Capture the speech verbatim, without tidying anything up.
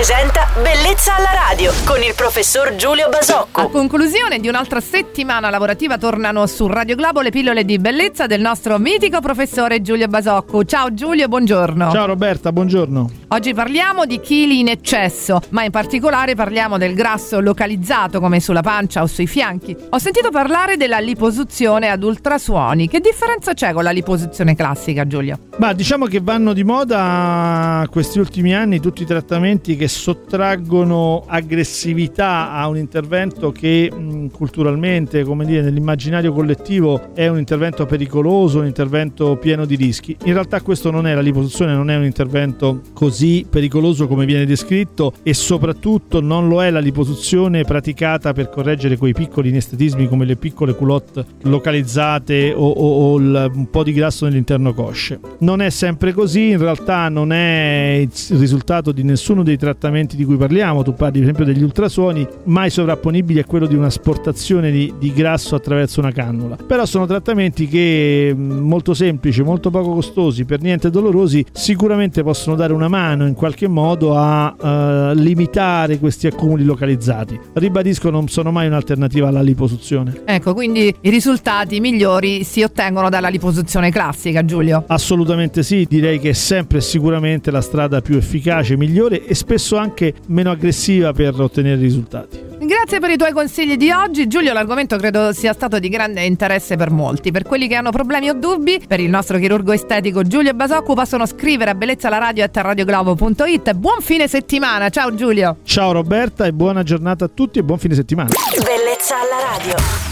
presenta Bellezza alla radio con il professor Giulio Basocco. A conclusione di un'altra settimana lavorativa tornano su Radio Globo le pillole di bellezza del nostro mitico professore Giulio Basocco. Ciao Giulio, buongiorno. Ciao Roberta, buongiorno. Oggi parliamo di chili in eccesso, ma in particolare parliamo del grasso localizzato come sulla pancia o sui fianchi. Ho sentito parlare della liposuzione ad ultrasuoni. Che differenza c'è con la liposuzione classica, Giulio? Ma diciamo che vanno di moda questi ultimi anni tutti i trattamenti che sottraggono aggressività a un intervento che mh, culturalmente, come dire, nell'immaginario collettivo è un intervento pericoloso, un intervento pieno di rischi. In realtà questo non è, la liposuzione non è un intervento così pericoloso come viene descritto, e soprattutto non lo è la liposuzione praticata per correggere quei piccoli inestetismi come le piccole culotte localizzate o, o, o il, un po' di grasso nell'interno cosce. Non è sempre così, in realtà non è il risultato di nessuno dei trattamenti di cui parliamo. Tu parli per esempio degli ultrasuoni, mai sovrapponibili a quello di un'asportazione di, di grasso attraverso una cannula, però sono trattamenti che molto semplici, molto poco costosi, per niente dolorosi, sicuramente possono dare una mano in qualche modo a uh, limitare questi accumuli localizzati. Ribadisco, non sono mai un'alternativa alla liposuzione. Ecco, quindi i risultati migliori si ottengono dalla liposuzione classica, Giulio? Assolutamente sì, direi che è sempre sicuramente la strada più efficace, migliore e spesso anche meno aggressiva per ottenere risultati. Grazie per i tuoi consigli di oggi, Giulio. L'argomento credo sia stato di grande interesse per molti. Per quelli che hanno problemi o dubbi, per il nostro chirurgo estetico Giulio Basocco possono scrivere a bellezzalaradio chiocciola radioglobo punto it. Buon fine settimana, ciao Giulio. Ciao Roberta e buona giornata a tutti e buon fine settimana. Bellezza alla radio.